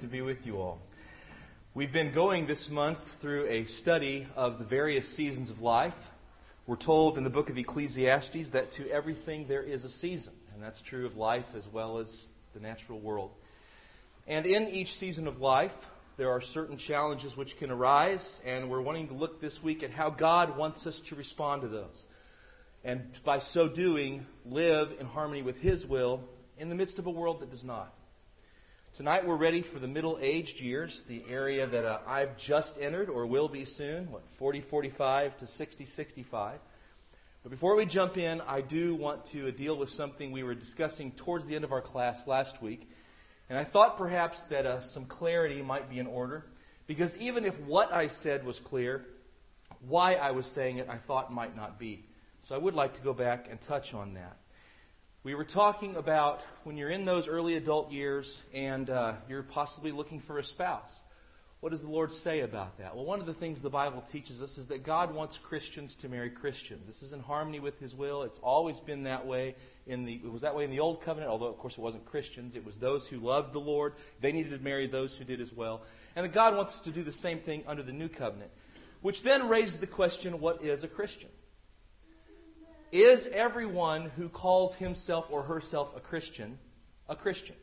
to be with you all. We've been going this month through a study of the various seasons of life. We're told in the book of Ecclesiastes that to everything there is a season, and that's true of life as well as the natural world. And in each season of life, there are certain challenges which can arise, and we're wanting to look this week at how God wants us to respond to those. And by so doing, live in harmony with His will in the midst of a world that does not. Tonight we're ready for the middle-aged years, the area that I've just entered or will be soon, 40, 45 to 60, 65. But before we jump in, I do want to deal with something we were discussing towards the end of our class last week. And I thought perhaps that some clarity might be in order, because even if what I said was clear, why I was saying it I thought might not be. So I would like to go back and touch on that. We were talking about when you're in those early adult years and you're possibly looking for a spouse. What does the Lord say about that? Well, one of the things the Bible teaches us is that God wants Christians to marry Christians. This is in harmony with His will. It's always been that way. It was that way in the Old Covenant, although, of course, it wasn't Christians. It was those who loved the Lord. They needed to marry those who did as well. And that God wants us to do the same thing under the New Covenant, which then raises the question, what is a Christian? Is everyone who calls himself or herself a Christian a Christian?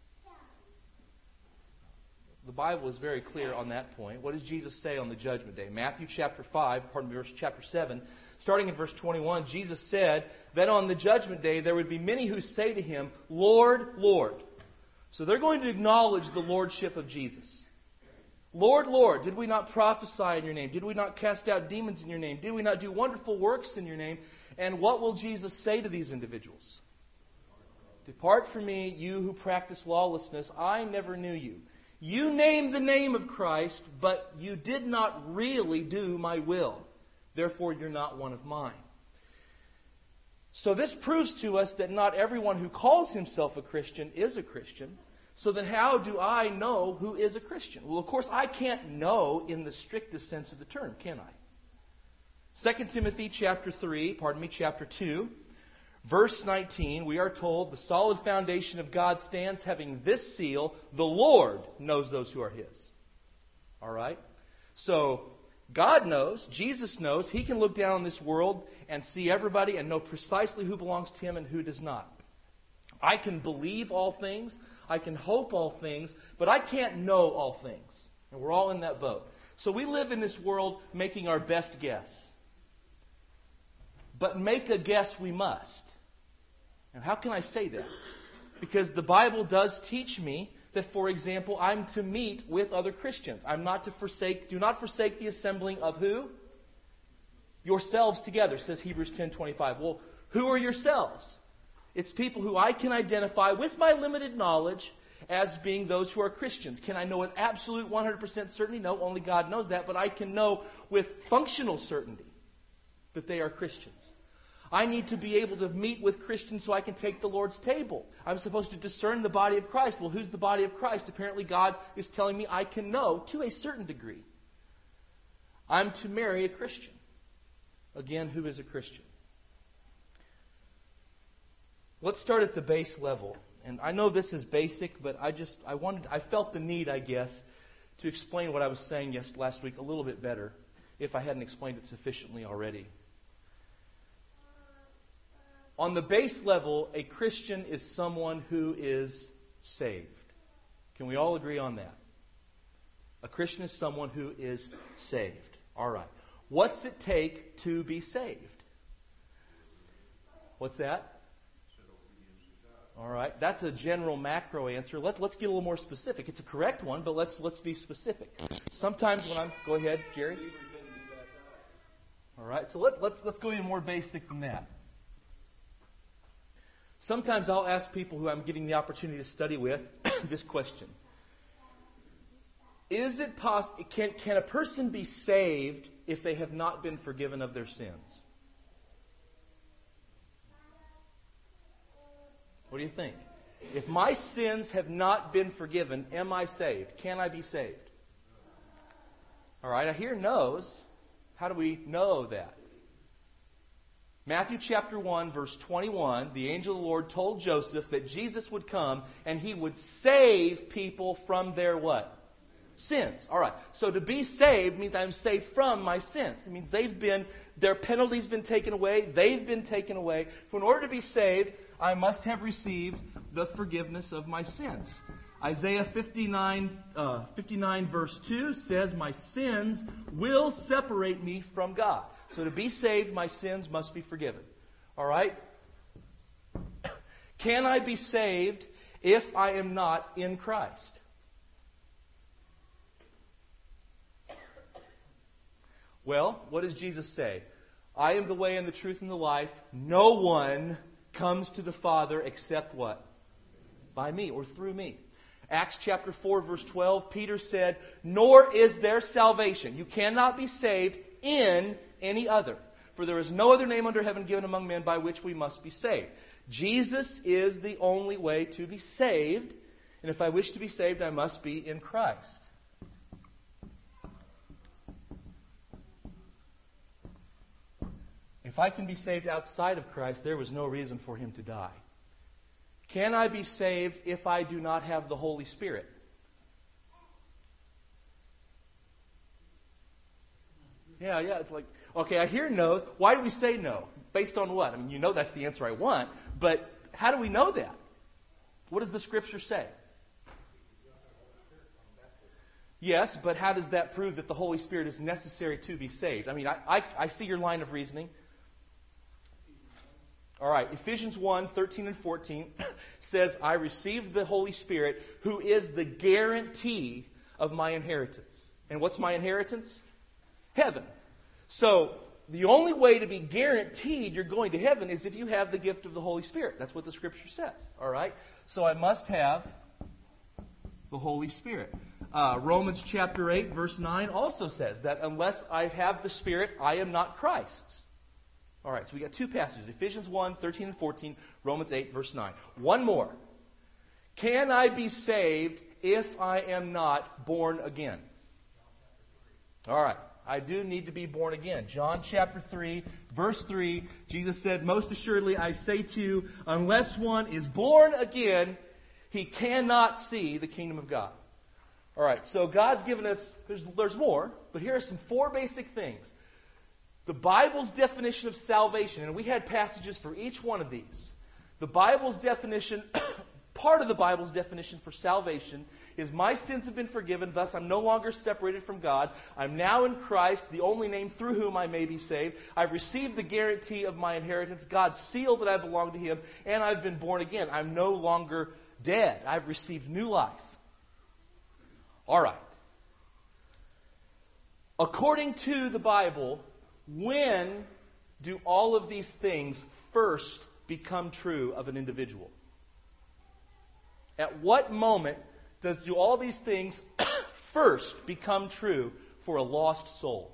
The Bible is very clear on that point. What does Jesus say on the judgment day? Matthew chapter 7, starting in verse 21, Jesus said that on the judgment day there would be many who say to Him, Lord, Lord. So they're going to acknowledge the lordship of Jesus. Lord, Lord, did we not prophesy in Your name? Did we not cast out demons in Your name? Did we not do wonderful works in Your name? And what will Jesus say to these individuals? Depart from me, you who practice lawlessness. I never knew you. You named the name of Christ, but you did not really do my will. Therefore, you're not one of mine. So this proves to us that not everyone who calls himself a Christian is a Christian. So then how do I know who is a Christian? Well, of course, I can't know in the strictest sense of the term, can I? 2 Timothy chapter 2, verse 19, we are told, the solid foundation of God stands, having this seal, the Lord knows those who are His. All right? So, God knows, Jesus knows, He can look down on this world and see everybody and know precisely who belongs to Him and who does not. I can believe all things, I can hope all things, but I can't know all things. And we're all in that boat. So we live in this world making our best guess. But make a guess we must. And how can I say that? Because the Bible does teach me that, for example, I'm to meet with other Christians. I'm not to do not forsake the assembling of who? Yourselves together, says Hebrews 10:25. Well, who are yourselves? It's people who I can identify with my limited knowledge as being those who are Christians. Can I know with absolute 100% certainty? No, only God knows that. But I can know with functional certainty that they are Christians. I need to be able to meet with Christians so I can take the Lord's table. I'm supposed to discern the body of Christ. Well, who's the body of Christ? Apparently God is telling me I can know to a certain degree. I'm to marry a Christian. Again, who is a Christian? Let's start at the base level. And I know this is basic, but I felt the need, I guess, to explain what I was saying last week a little bit better, if I hadn't explained it sufficiently already. On the base level, a Christian is someone who is saved. Can we all agree on that? A Christian is someone who is saved. All right. What's it take to be saved? What's that? All right. That's a general macro answer. Let's get a little more specific. It's a correct one, but let's be specific. Sometimes when go ahead, Jerry. All right. So let's go even more basic than that. Sometimes I'll ask people who I'm getting the opportunity to study with this question. Is it possible? Can a person be saved if they have not been forgiven of their sins? What do you think? If my sins have not been forgiven, am I saved? Can I be saved? All right, I hear no's. How do we know that? Matthew chapter 1, verse 21, the angel of the Lord told Joseph that Jesus would come and he would save people from their what? Sins. All right. So to be saved means I'm saved from my sins. It means their penalty's been taken away. They've been taken away. So in order to be saved, I must have received the forgiveness of my sins. Isaiah 59 verse 2 says, my sins will separate me from God. So to be saved, my sins must be forgiven. All right? Can I be saved if I am not in Christ? Well, what does Jesus say? I am the way and the truth and the life. No one comes to the Father except what? By me or through me. Acts chapter 4 verse 12, Peter said, nor is there salvation. You cannot be saved in any other. For there is no other name under heaven given among men by which we must be saved. Jesus is the only way to be saved. And if I wish to be saved, I must be in Christ. If I can be saved outside of Christ, there was no reason for him to die. Can I be saved if I do not have the Holy Spirit? Yeah, it's like, okay, I hear no's. Why do we say no? Based on what? I mean, you know that's the answer I want, but how do we know that? What does the Scripture say? Yes, but how does that prove that the Holy Spirit is necessary to be saved? I mean, I see your line of reasoning. All right, Ephesians 1, 13 and 14 says, I received the Holy Spirit who is the guarantee of my inheritance. And what's my inheritance? Heaven. So, the only way to be guaranteed you're going to heaven is if you have the gift of the Holy Spirit. That's what the Scripture says. All right? So, I must have the Holy Spirit. Romans chapter 8, verse 9 also says that unless I have the Spirit, I am not Christ's. All right, so we got two passages, Ephesians 1, 13 and 14, Romans 8, verse 9. One more. Can I be saved if I am not born again? All right, I do need to be born again. John chapter 3, verse 3, Jesus said, most assuredly I say to you, unless one is born again, he cannot see the kingdom of God. All right, so God's given us, there's more, but here are some four basic things. The Bible's definition of salvation, and we had passages for each one of these. The Bible's definition, part of the Bible's definition for salvation is my sins have been forgiven, thus I'm no longer separated from God. I'm now in Christ, the only name through whom I may be saved. I've received the guarantee of my inheritance, God's seal that I belong to Him, and I've been born again. I'm no longer dead. I've received new life. All right. According to the Bible, when do all of these things first become true of an individual? At what moment do all these things first become true for a lost soul?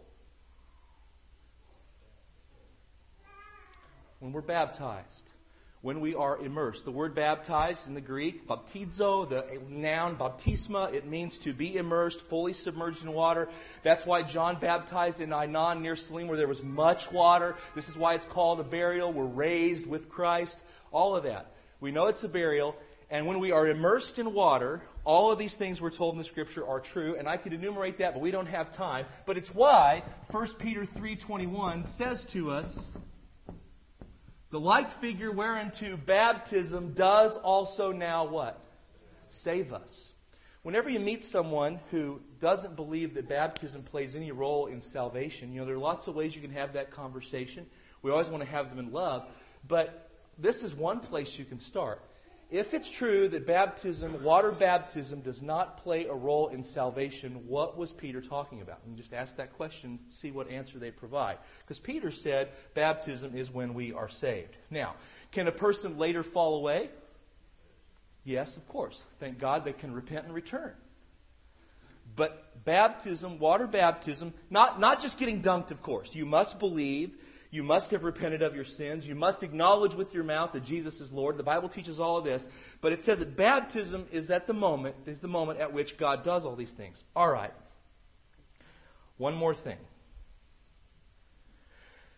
When we're baptized. When we are immersed. The word baptized in the Greek, baptizo, the noun baptisma, it means to be immersed, fully submerged in water. That's why John baptized in Ainon near Salim where there was much water. This is why it's called a burial. We're raised with Christ. All of that. We know it's a burial. And when we are immersed in water, all of these things we're told in the Scripture are true. And I could enumerate that, but we don't have time. But it's why 1 Peter 3:21 says to us, the like figure whereunto baptism does also now what? Save us. Whenever you meet someone who doesn't believe that baptism plays any role in salvation, there are lots of ways you can have that conversation. We always want to have them in love. But this is one place you can start. If it's true that baptism, water baptism, does not play a role in salvation, what was Peter talking about? And just ask that question, see what answer they provide. Because Peter said baptism is when we are saved. Now, can a person later fall away? Yes, of course. Thank God they can repent and return. But baptism, water baptism, not just getting dunked, of course. You must believe. You must have repented of your sins. You must acknowledge with your mouth that Jesus is Lord. The Bible teaches all of this. But it says that baptism is the moment at which God does all these things. All right. One more thing.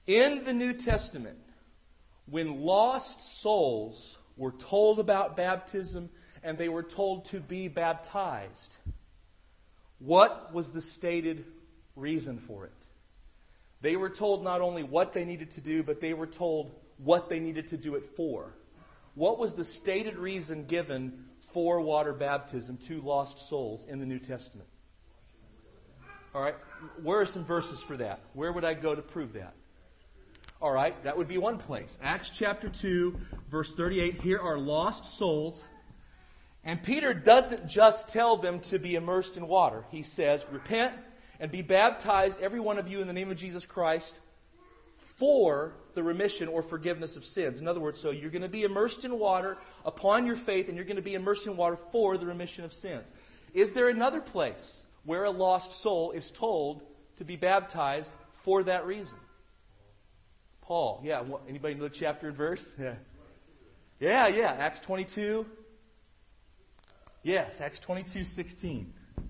In the New Testament, when lost souls were told about baptism and they were told to be baptized, what was the stated reason for it? They were told not only what they needed to do, but they were told what they needed to do it for. What was the stated reason given for water baptism to lost souls in the New Testament? All right, where are some verses for that? Where would I go to prove that? All right, that would be one place. Acts chapter 2, verse 38. Here are lost souls. And Peter doesn't just tell them to be immersed in water. He says, repent and be baptized, every one of you, in the name of Jesus Christ, for the remission or forgiveness of sins. In other words, so you're going to be immersed in water upon your faith, and you're going to be immersed in water for the remission of sins. Is there another place where a lost soul is told to be baptized for that reason? Paul. Yeah. Anybody know the chapter and verse? Yeah. Acts 22. Yes, Acts 22:16.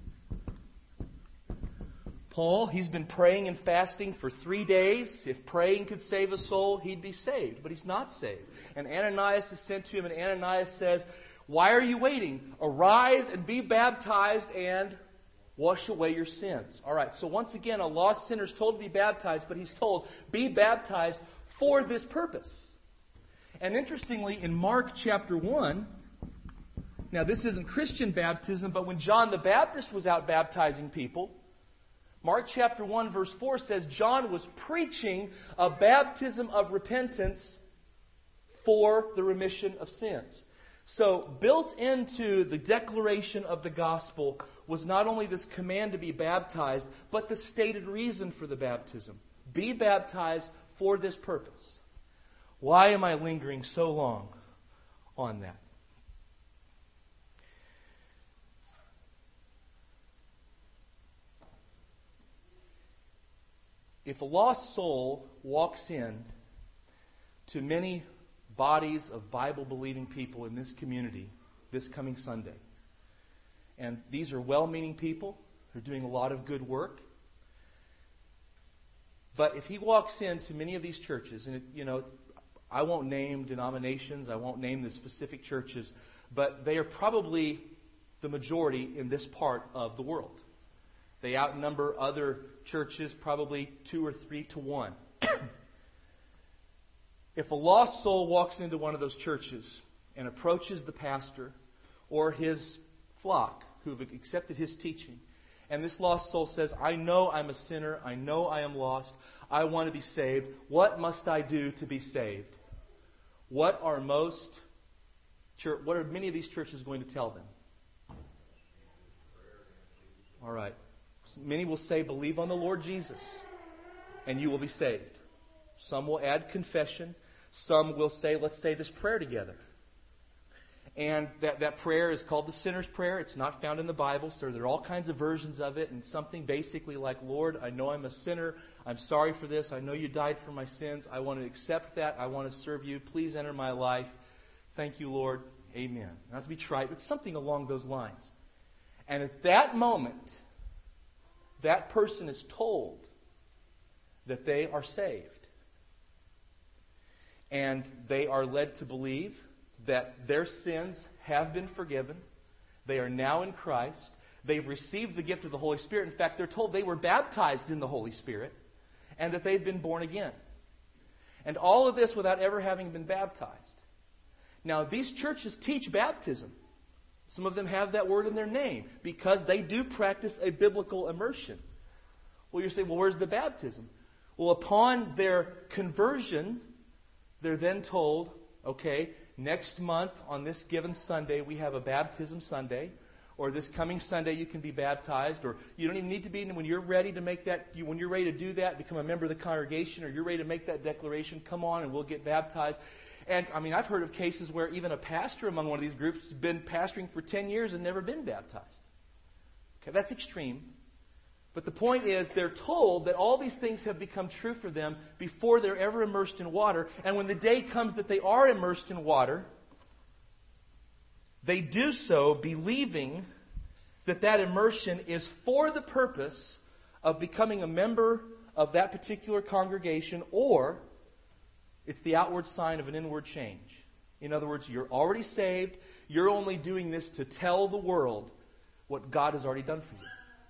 Paul, he's been praying and fasting for 3 days. If praying could save a soul, he'd be saved. But he's not saved. And Ananias is sent to him, and Ananias says, why are you waiting? Arise and be baptized and wash away your sins. All right, so once again, a lost sinner is told to be baptized, but he's told, be baptized for this purpose. And interestingly, in Mark chapter 1, now this isn't Christian baptism, but when John the Baptist was out baptizing people, Mark chapter 1 verse 4 says John was preaching a baptism of repentance for the remission of sins. So built into the declaration of the gospel was not only this command to be baptized, but the stated reason for the baptism. Be baptized for this purpose. Why am I lingering so long on that? If a lost soul walks in to many bodies of Bible-believing people in this community this coming Sunday, and these are well-meaning people, they're doing a lot of good work, but if he walks into many of these churches, and I won't name denominations, I won't name the specific churches, but they are probably the majority in this part of the world. They outnumber other churches probably 2 or 3 to 1. If a lost soul walks into one of those churches and approaches the pastor or his flock who have accepted his teaching, and this lost soul says, I know I'm a sinner, I know I am lost, I want to be saved, what must I do to be saved? What are many of these churches going to tell them? All right. Many will say, believe on the Lord Jesus, and you will be saved. Some will add confession. Some will say, let's say this prayer together. And that prayer is called the sinner's prayer. It's not found in the Bible, so there are all kinds of versions of it. And something basically like, Lord, I know I'm a sinner. I'm sorry for this. I know you died for my sins. I want to accept that. I want to serve you. Please enter my life. Thank you, Lord. Amen. Not to be trite, but something along those lines. And at that moment, that person is told that they are saved. And they are led to believe that their sins have been forgiven. They are now in Christ. They've received the gift of the Holy Spirit. In fact, they're told they were baptized in the Holy Spirit and that they've been born again. And all of this without ever having been baptized. Now, these churches teach baptism. Some of them have that word in their name because they do practice a biblical immersion. Well, you say, well, where's the baptism? Well, upon their conversion, they're then told, okay, next month on this given Sunday, we have a baptism Sunday. Or this coming Sunday, you can be baptized. Or you don't even need to be, when you're ready to make that, when you're ready to do that, become a member of the congregation, or you're ready to make that declaration, come on and we'll get baptized. And, I've heard of cases where even a pastor among one of these groups has been pastoring for 10 years and never been baptized. Okay, that's extreme. But the point is, they're told that all these things have become true for them before they're ever immersed in water. And when the day comes that they are immersed in water, they do so believing that that immersion is for the purpose of becoming a member of that particular congregation, or it's the outward sign of an inward change. In other words, you're already saved. You're only doing this to tell the world what God has already done for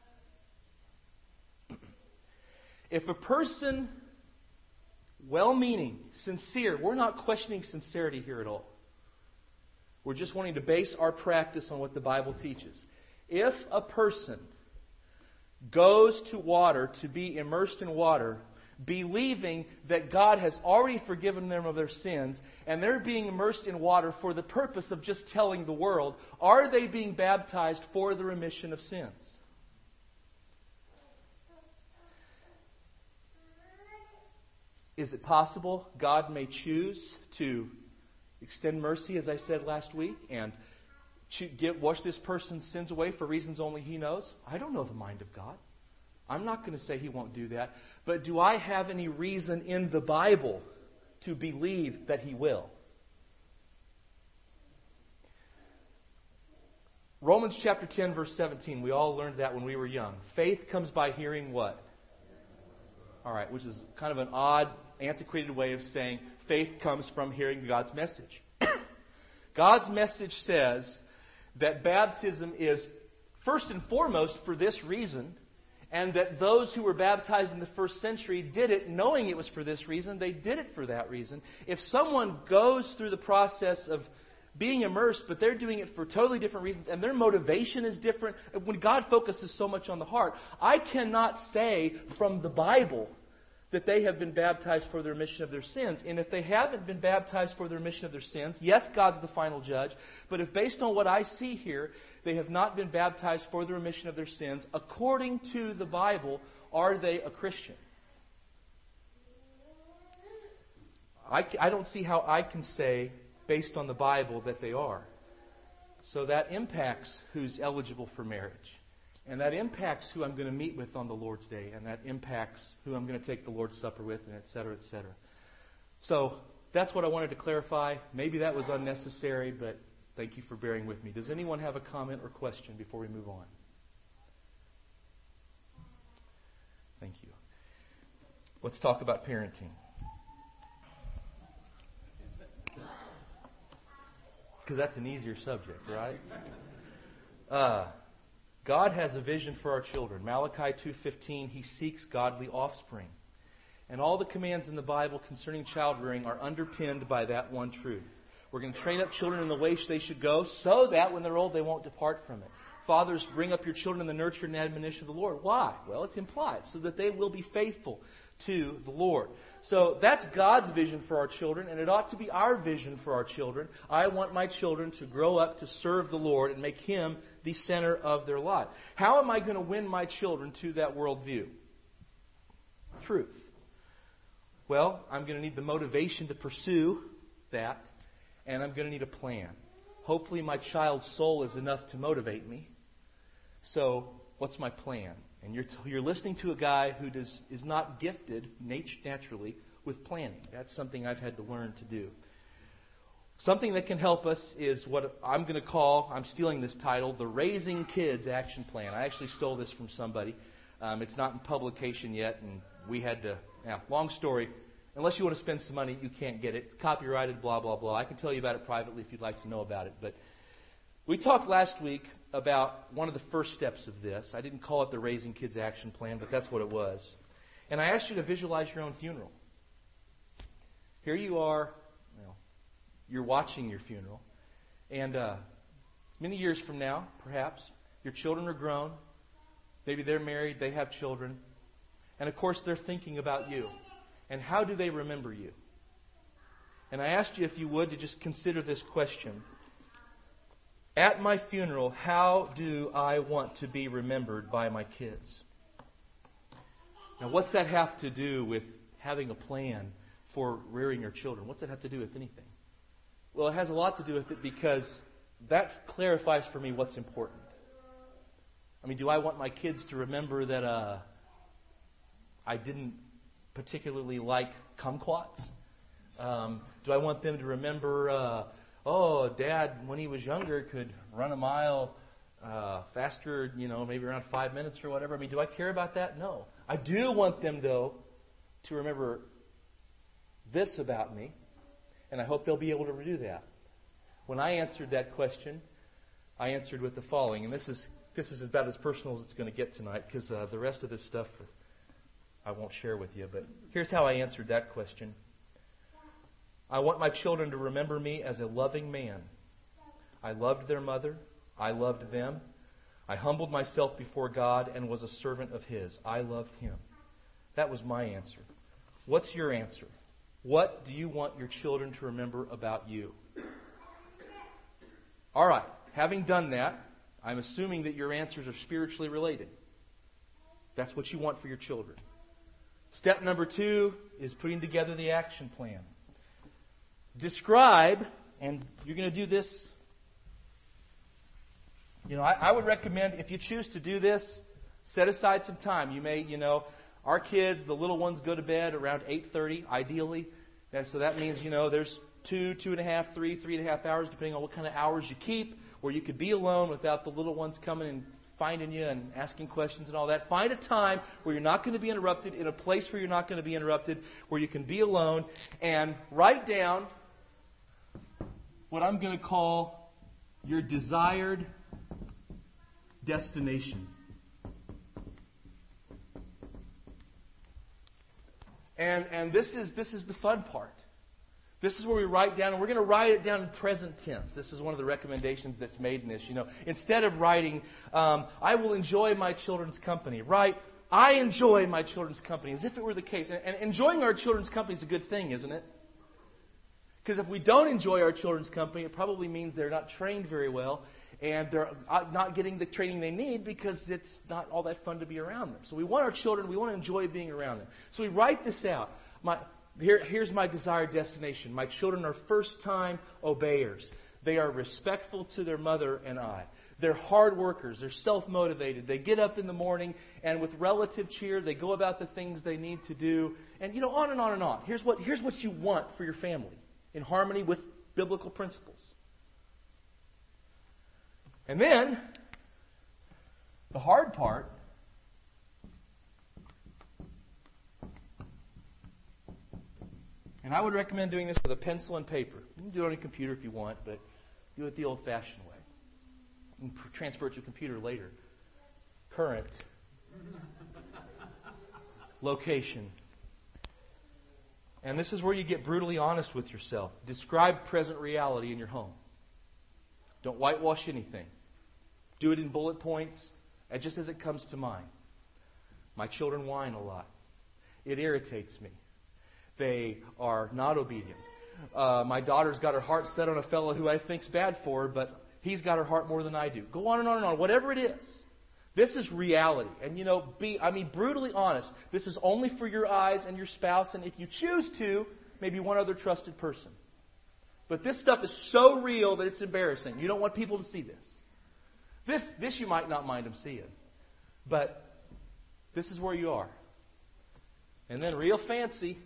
you. If a person, well-meaning, sincere, we're not questioning sincerity here at all. We're just wanting to base our practice on what the Bible teaches. If a person goes to water to be immersed in water, believing that God has already forgiven them of their sins, and they're being immersed in water for the purpose of just telling the world, are they being baptized for the remission of sins? Is it possible God may choose to extend mercy, as I said last week, and wash this person's sins away for reasons only He knows? I don't know the mind of God. I'm not going to say He won't do that. But do I have any reason in the Bible to believe that He will? Romans chapter 10, verse 17. We all learned that when we were young. Faith comes by hearing what? All right, which is kind of an odd, antiquated way of saying faith comes from hearing God's message. God's message says that baptism is first and foremost for this reason, and that those who were baptized in the first century did it knowing it was for this reason. They did it for that reason. If someone goes through the process of being immersed, but they're doing it for totally different reasons, and their motivation is different, when God focuses so much on the heart, I cannot say from the Bible that they have been baptized for the remission of their sins. And if they haven't been baptized for the remission of their sins, yes, God's the final judge, but if based on what I see here, they have not been baptized for the remission of their sins, according to the Bible, are they a Christian? I don't see how I can say, based on the Bible, that they are. So that impacts who's eligible for marriage. And that impacts who I'm going to meet with on the Lord's Day. And that impacts who I'm going to take the Lord's Supper with, and et cetera, et cetera. So that's what I wanted to clarify. Maybe that was unnecessary, but thank you for bearing with me. Does anyone have a comment or question before we move on? Thank you. Let's talk about parenting. Because that's an easier subject, right? God has a vision for our children. Malachi 2:15, He seeks godly offspring. And all the commands in the Bible concerning child rearing are underpinned by that one truth. We're going to train up children in the way they should go so that when they're old they won't depart from it. Fathers, bring up your children in the nurture and admonition of the Lord. Why? Well, it's implied, so that they will be faithful to the Lord. So that's God's vision for our children, and it ought to be our vision for our children. I want my children to grow up to serve the Lord and make Him the center of their life. How am I going to win my children to that worldview? Truth. Well, I'm going to need the motivation to pursue that, and I'm going to need a plan. Hopefully my child's soul is enough to motivate me. So, what's my plan? And you're listening to a guy who is not gifted naturally with planning. That's something I've had to learn to do. Something that can help us is what I'm going to call, I'm stealing this title, the Raising Kids Action Plan. I actually stole this from somebody. It's not in publication yet, and we had to, long story. Unless you want to spend some money, you can't get it. It's copyrighted, blah, blah, blah. I can tell you about it privately if you'd like to know about it. But we talked last week about one of the first steps of this. I didn't call it the Raising Kids Action Plan, but that's what it was. And I asked you to visualize your own funeral. Here you are, you're watching your funeral. And many years from now, perhaps, your children are grown. Maybe they're married, they have children. And of course, they're thinking about you. And how do they remember you? And I asked you, if you would, to just consider this question. At my funeral, how do I want to be remembered by my kids? Now, what's that have to do with having a plan for rearing your children? What's that have to do with anything? Well, it has a lot to do with it, because that clarifies for me what's important. I mean, do I want my kids to remember that I didn't particularly like kumquats? Do I want them to remember, Dad, when he was younger, could run a mile faster, maybe around 5 minutes or whatever. I mean, do I care about that? No. I do want them, though, to remember this about me, and I hope they'll be able to do that. When I answered that question, I answered with the following, and this is about as personal as it's going to get tonight, because the rest of this stuff I won't share with you, but here's how I answered that question. I want my children to remember me as a loving man. I loved their mother. I loved them. I humbled myself before God and was a servant of His. I loved Him. That was my answer. What's your answer? What do you want your children to remember about you? All right. Having done that, I'm assuming that your answers are spiritually related. That's what you want for your children. Step number 2 is putting together the action plan. Describe, and you're going to do this. I would recommend, if you choose to do this, set aside some time. You may, our kids, the little ones, go to bed around 8:30, ideally. And so that means, there's 2.5, 3.5 hours, depending on what kind of hours you keep, where you could be alone without the little ones coming and finding you and asking questions and all that. Find a time where you're not going to be interrupted, in a place where you're not going to be interrupted, where you can be alone, and write down what I'm going to call your desired destination. And this is the fun part. This is where we write down, and we're going to write it down in present tense. This is one of the recommendations that's made in this. Instead of writing, I will enjoy my children's company, write, I enjoy my children's company, as if it were the case. And enjoying our children's company is a good thing, isn't it? Because if we don't enjoy our children's company, it probably means they're not trained very well, and they're not getting the training they need because it's not all that fun to be around them. So we want our children, we want to enjoy being around them. So we write this out. Here's my desired destination. My children are first-time obeyers. They are respectful to their mother and I. They're hard workers. They're self-motivated. They get up in the morning, and with relative cheer, they go about the things they need to do. And, on and on and on. Here's what you want for your family, in harmony with biblical principles. And then, the hard part, and I would recommend doing this with a pencil and paper. You can do it on a computer if you want, but do it the old-fashioned way. You can transfer it to a computer later. Current. Location. And this is where you get brutally honest with yourself. Describe present reality in your home. Don't whitewash anything. Do it in bullet points, and just as it comes to mind. My children whine a lot. It irritates me. They are not obedient. My daughter's got her heart set on a fellow who I think's bad for her, but he's got her heart more than I do. Go on and on and on. Whatever it is. This is reality. And, be brutally honest. This is only for your eyes and your spouse, and if you choose to, maybe one other trusted person. But this stuff is so real that it's embarrassing. You don't want people to see this. This you might not mind them seeing. But this is where you are. And then real fancy.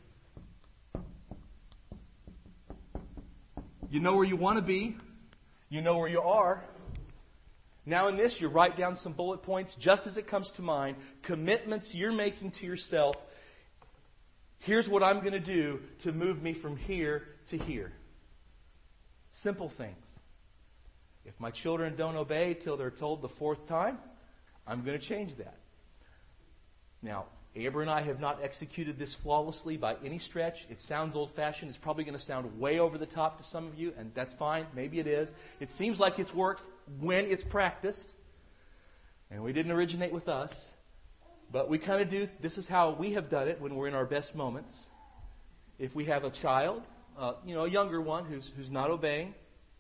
You know where you want to be. You know where you are. Now in this, you write down some bullet points just as it comes to mind. Commitments you're making to yourself. Here's what I'm going to do to move me from here to here. Simple things. If my children don't obey till they're told the 4th time, I'm going to change that. Now, Amber and I have not executed this flawlessly by any stretch. It sounds old-fashioned. It's probably going to sound way over the top to some of you, and that's fine. Maybe it is. It seems like it's worked when it's practiced. And we didn't originate with us. But we kind of do. This is how we have done it when we're in our best moments. If we have a child, a younger one who's not obeying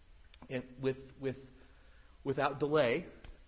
without delay,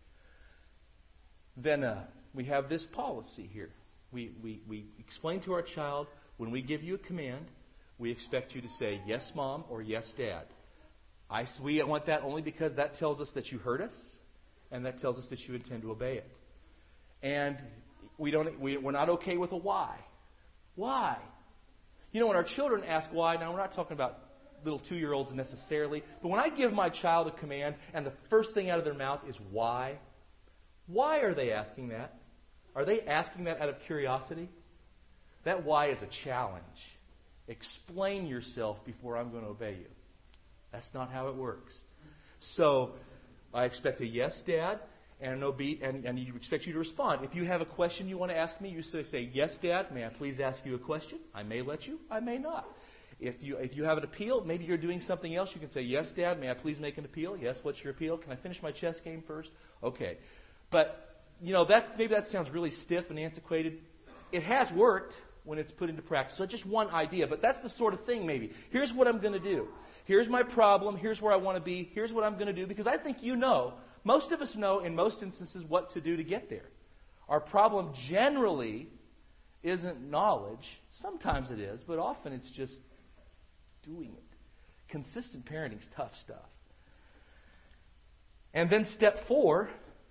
then we have this policy here. We explain to our child, when we give you a command, we expect you to say, yes, Mom, or yes, Dad. We want that only because that tells us that you heard us, and that tells us that you intend to obey it. And we're not okay with a why. Why? When our children ask why, now we're not talking about little 2-year-olds necessarily, but when I give my child a command and the first thing out of their mouth is why are they asking that? Are they asking that out of curiosity? That why is a challenge. Explain yourself before I'm going to obey you. That's not how it works. So I expect a yes, Dad, and you expect you to respond. If you have a question you want to ask me, you say, yes, Dad, may I please ask you a question? I may let you, I may not. If you have an appeal, maybe you're doing something else, you can say, yes, Dad, may I please make an appeal? Yes, what's your appeal? Can I finish my chess game first? Okay. But, maybe that sounds really stiff and antiquated. It has worked when it's put into practice. So just one idea, but that's the sort of thing maybe. Here's what I'm going to do. Here's my problem. Here's where I want to be. Here's what I'm going to do. Because I think most of us know in most instances what to do to get there. Our problem generally isn't knowledge. Sometimes it is, but often it's just doing it. Consistent parenting is tough stuff. And then step 4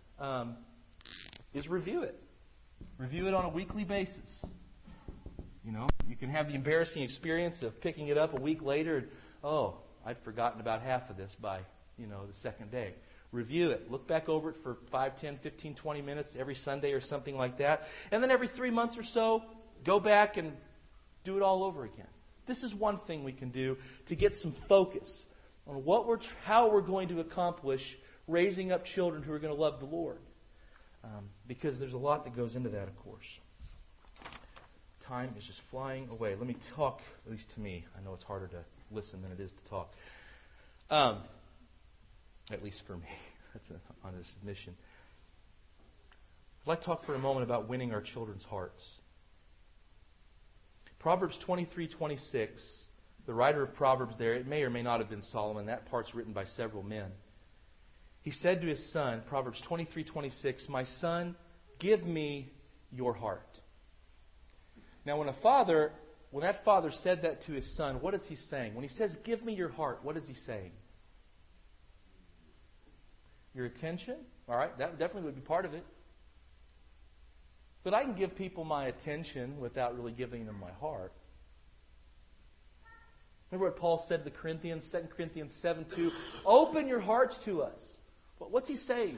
is review it. Review it on a weekly basis. You can have the embarrassing experience of picking it up a week later and, I'd forgotten about half of this by, the second day. Review it. Look back over it for 5, 10, 15, 20 minutes every Sunday or something like that. And then every 3 months or so, go back and do it all over again. This is one thing we can do to get some focus on how we're going to accomplish raising up children who are going to love the Lord. Because there's a lot that goes into that, of course. Time is just flying away. Let me talk, at least to me. I know it's harder to listen than it is to talk. At least for me. That's an honest admission. I'd like to talk for a moment about winning our children's hearts. Proverbs 23:26, the writer of Proverbs there, it may or may not have been Solomon. That part's written by several men. He said to his son, Proverbs 23:26, "My son, give me your heart." Now, when that father said that to his son, what is he saying? When he says, "Give me your heart," what is he saying? Your attention? All right, that definitely would be part of it. But I can give people my attention without really giving them my heart. Remember what Paul said to the Corinthians, 2 Corinthians 7:2, "Open your hearts to us." What's he saying?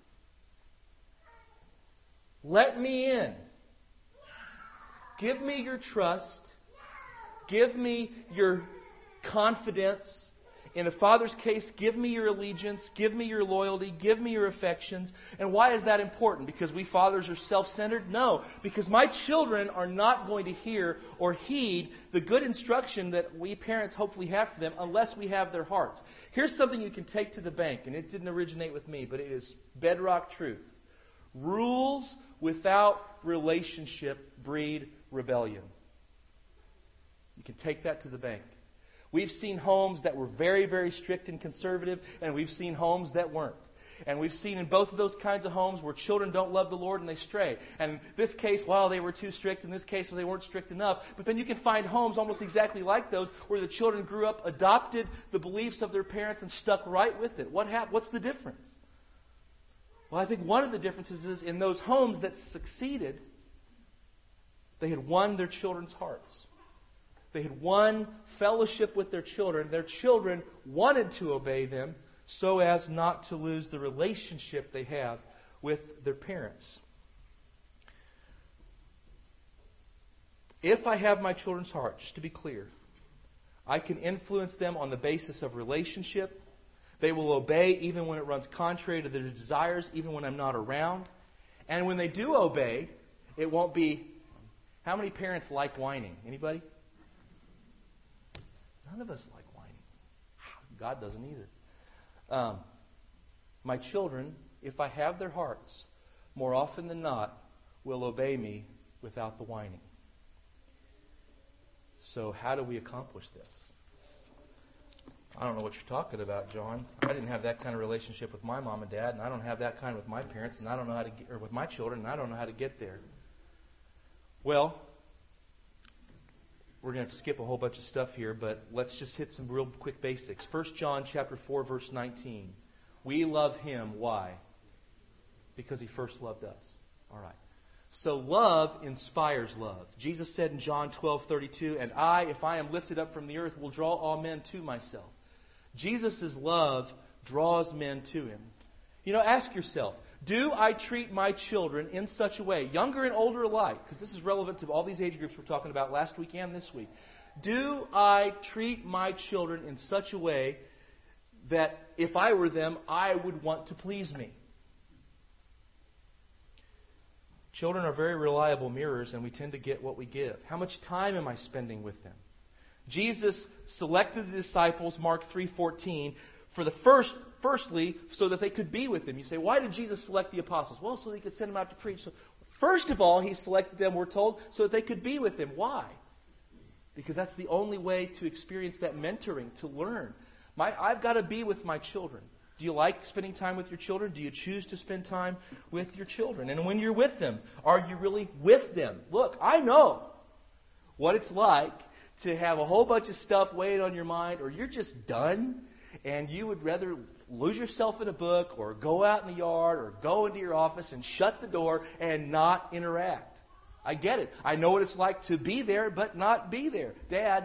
Let me in. Give me your trust. Give me your confidence. In a father's case, give me your allegiance. Give me your loyalty. Give me your affections. And why is that important? Because we fathers are self-centered? No. Because my children are not going to hear or heed the good instruction that we parents hopefully have for them unless we have their hearts. Here's something you can take to the bank, and it didn't originate with me, but it is bedrock truth. Rules without relationship breed rebellion. You can take that to the bank. We've seen homes that were very, very strict and conservative, and we've seen homes that weren't. And we've seen in both of those kinds of homes where children don't love the Lord and they stray. And in this case, they were too strict. In this case, they weren't strict enough. But then you can find homes almost exactly like those where the children grew up, adopted the beliefs of their parents, and stuck right with it. What's the difference? Well, I think one of the differences is in those homes that succeeded, they had won their children's hearts. They had won fellowship with their children. Their children wanted to obey them so as not to lose the relationship they have with their parents. If I have my children's heart, just to be clear, I can influence them on the basis of relationship. They will obey even when it runs contrary to their desires, even when I'm not around. And when they do obey, it won't be... How many parents like whining? Anybody? None of us like whining. God doesn't either. My children, if I have their hearts, more often than not, will obey me without the whining. So how do we accomplish this? I don't know what you're talking about, John. I didn't have that kind of relationship with my mom and dad, and I don't have that kind with my parents, and I don't know how to or with my children, and I don't know how to get there. Well, we're going to have to skip a whole bunch of stuff here, but let's just hit some real quick basics. 1 John chapter 4, verse 19. We love Him. Why? Because He first loved us. All right. So love inspires love. Jesus said in John 12:32, "And I, if I am lifted up from the earth, will draw all men to myself." Jesus' love draws men to Him. Ask yourself, do I treat my children in such a way, younger and older alike, because this is relevant to all these age groups we're talking about last week and this week. Do I treat my children in such a way that if I were them, I would want to please me? Children are very reliable mirrors, and we tend to get what we give. How much time am I spending with them? Jesus selected the disciples, Mark 3:14, for the firstly, so that they could be with Him. You say, why did Jesus select the apostles? Well, so He could send them out to preach. So, first of all, He selected them, we're told, so that they could be with Him. Why? Because that's the only way to experience that mentoring, to learn. I've got to be with my children. Do you like spending time with your children? Do you choose to spend time with your children? And when you're with them, are you really with them? Look, I know what it's like to have a whole bunch of stuff weighing on your mind, or you're just done, and you would rather lose yourself in a book, or go out in the yard, or go into your office and shut the door and not interact. I get it. I know what it's like to be there, but not be there. Dad,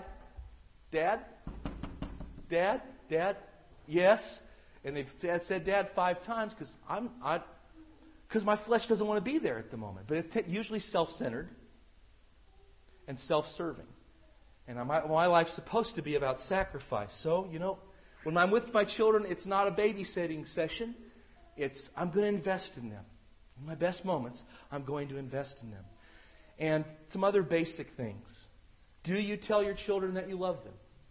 yes. And Dad said Dad 5 times because my flesh doesn't want to be there at the moment. But it's usually self-centered and self-serving. And my life's supposed to be about sacrifice. So, when I'm with my children, it's not a babysitting session. I'm going to invest in them. In my best moments, I'm going to invest in them. And some other basic things. Do you tell your children that you love them?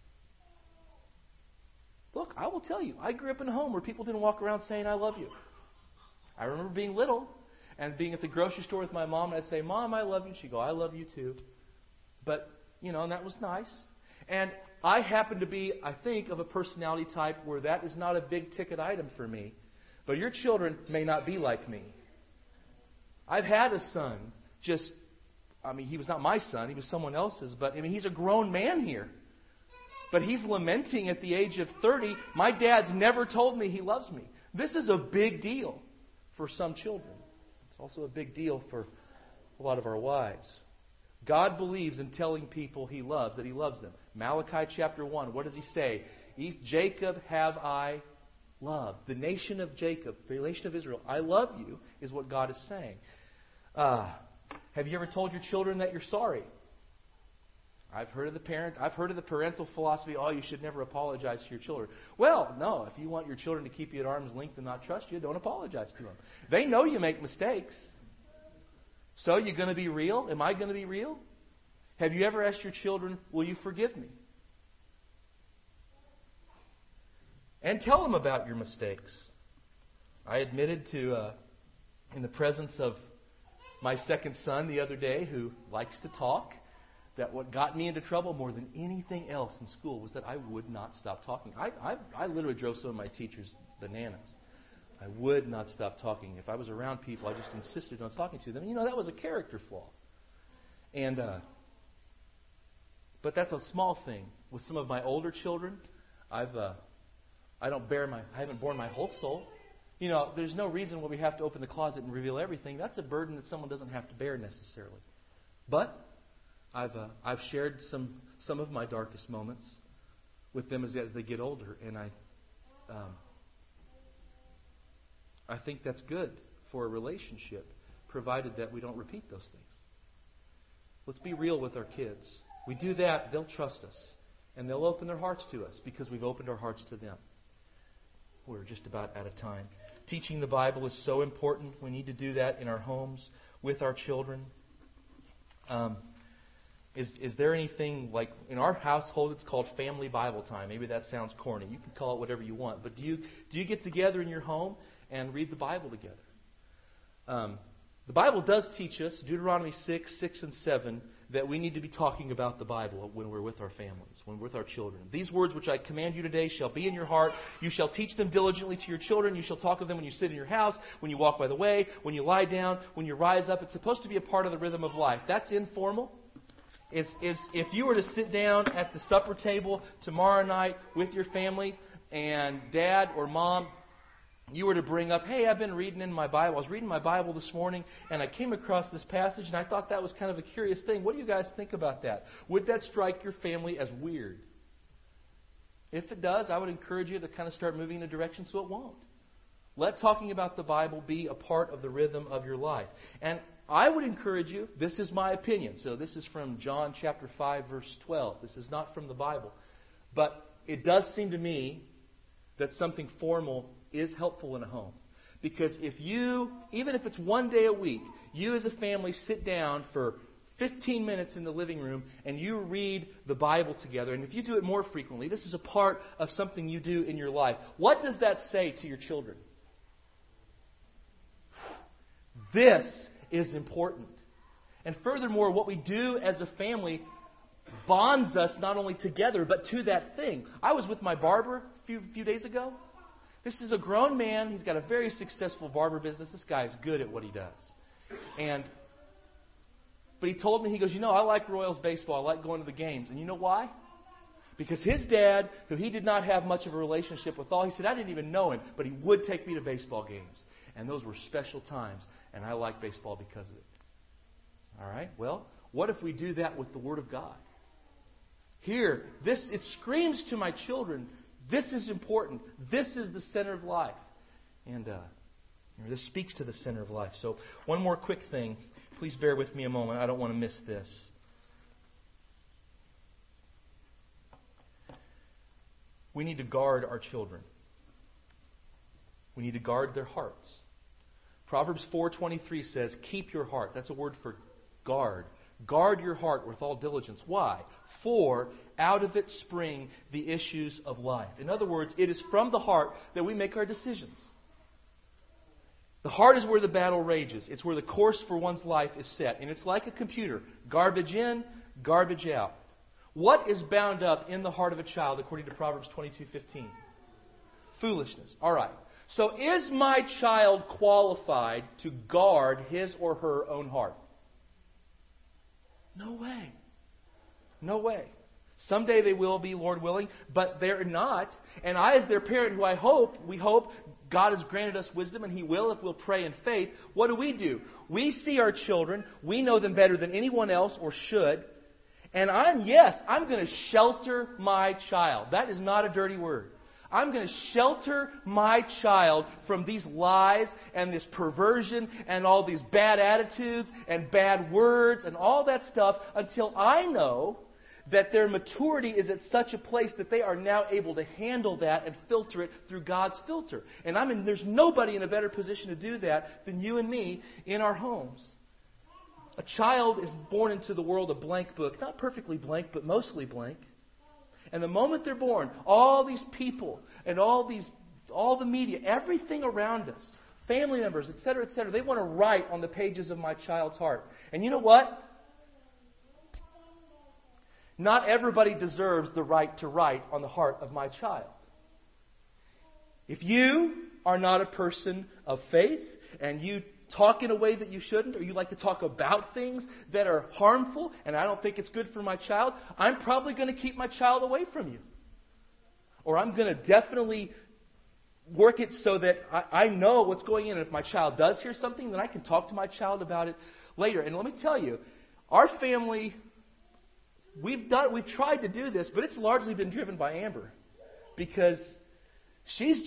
Look, I will tell you, I grew up in a home where people didn't walk around saying, I love you. I remember being little and being at the grocery store with my mom, and I'd say, Mom, I love you. She'd go, I love you too. But, and that was nice. And I happen to be, I think, of a personality type where that is not a big ticket item for me. But your children may not be like me. I've had a son he was not my son, he was someone else's, but he's a grown man here. But he's lamenting at the age of 30, my dad's never told me he loves me. This is a big deal for some children. It's also a big deal for a lot of our wives. God believes in telling people He loves, that He loves them. Malachi chapter 1, what does He say? Jacob have I loved. The nation of Jacob, the nation of Israel, I love you, is what God is saying. Have you ever told your children that you're sorry? I've heard of the parental philosophy, you should never apologize to your children. Well, no, if you want your children to keep you at arm's length and not trust you, don't apologize to them. They know you make mistakes. So you're going to be real? Am I going to be real? Have you ever asked your children, will you forgive me? And tell them about your mistakes. I admitted in the presence of my second son the other day, who likes to talk, that what got me into trouble more than anything else in school was that I would not stop talking. I literally drove some of my teachers bananas. I would not stop talking. If I was around people, I just insisted on talking to them. That was a character flaw. And but that's a small thing. With some of my older children, I haven't borne my whole soul. There's no reason why we have to open the closet and reveal everything. That's a burden that someone doesn't have to bear necessarily. But I've shared some of my darkest moments with them as they get older, and I think that's good for a relationship, provided that we don't repeat those things. Let's be real with our kids. We do that, they'll trust us, and they'll open their hearts to us because we've opened our hearts to them. We're just about out of time. Teaching the Bible is so important. We need to do that in our homes with our children. Is there anything like in our household? It's called family Bible time. Maybe that sounds corny. You can call it whatever you want. But do you get together in your home and read the Bible together? The Bible does teach us, Deuteronomy 6, 6 and 7, that we need to be talking about the Bible when we're with our families, when we're with our children. These words which I command you today shall be in your heart. You shall teach them diligently to your children. You shall talk of them when you sit in your house, when you walk by the way, when you lie down, when you rise up. It's supposed to be a part of the rhythm of life. That's informal. If you were to sit down at the supper table tomorrow night with your family and Dad or Mom you were to bring up, hey, I've been reading in my Bible. I was reading my Bible this morning, and I came across this passage, and I thought that was kind of a curious thing. What do you guys think about that? Would that strike your family as weird? If it does, I would encourage you to kind of start moving in a direction so it won't. Let talking about the Bible be a part of the rhythm of your life. And I would encourage you, this is my opinion, so this is from John chapter 5, verse 12. This is not from the Bible. But it does seem to me that something formal is helpful in a home. Because if you, even if it's one day a week, you as a family sit down for 15 minutes in the living room and you read the Bible together, and if you do it more frequently, this is a part of something you do in your life. What does that say to your children? This is important. And furthermore, what we do as a family bonds us not only together, but to that thing. I was with my barber a few days ago. This is a grown man. He's got a very successful barber business. This guy is good at what he does. But he told me, he goes, I like Royals baseball. I like going to the games. And you know why? Because his dad, who he did not have much of a relationship with all, he said, I didn't even know him, but he would take me to baseball games. And those were special times. And I like baseball because of it. All right? Well, what if we do that with the Word of God? Here, it screams to my children, this is important. This is the center of life. And this speaks to the center of life. So one more quick thing. Please bear with me a moment. I don't want to miss this. We need to guard our children. We need to guard their hearts. Proverbs 4:23 says, keep your heart. That's a word for guard. Guard your heart with all diligence. Why? For out of it spring the issues of life. In other words, it is from the heart that we make our decisions. The heart is where the battle rages. It's where the course for one's life is set. And it's like a computer. Garbage in, garbage out. What is bound up in the heart of a child according to Proverbs 22:15? Foolishness. All right. So is my child qualified to guard his or her own heart? No way. No way. Someday they will be, Lord willing, but they're not. And I, as their parent, we hope God has granted us wisdom, and He will if we'll pray in faith. What do? We see our children. We know them better than anyone else, or should. And I'm going to shelter my child. That is not a dirty word. I'm going to shelter my child from these lies and this perversion and all these bad attitudes and bad words and all that stuff until I know that their maturity is at such a place that they are now able to handle that and filter it through God's filter. And there's nobody in a better position to do that than you and me in our homes. A child is born into the world a blank book. Not perfectly blank, but mostly blank. And the moment they're born, all these people and all the media, everything around us, family members, etc., they want to write on the pages of my child's heart. And you know what? Not everybody deserves the right to write on the heart of my child. If you are not a person of faith and you talk in a way that you shouldn't, or you like to talk about things that are harmful and I don't think it's good for my child, I'm probably going to keep my child away from you. Or I'm going to definitely work it so that I know what's going in. And if my child does hear something, then I can talk to my child about it later. And let me tell you, our family, we've tried to do this, but it's largely been driven by Amber. Because she's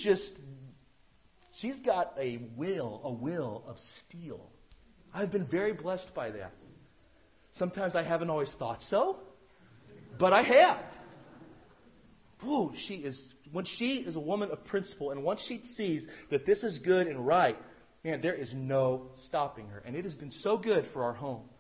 got a will of steel. I've been very blessed by that. Sometimes I haven't always thought so, but I have. When she is a woman of principle, and once she sees that this is good and right, man, there is no stopping her. And it has been so good for our home.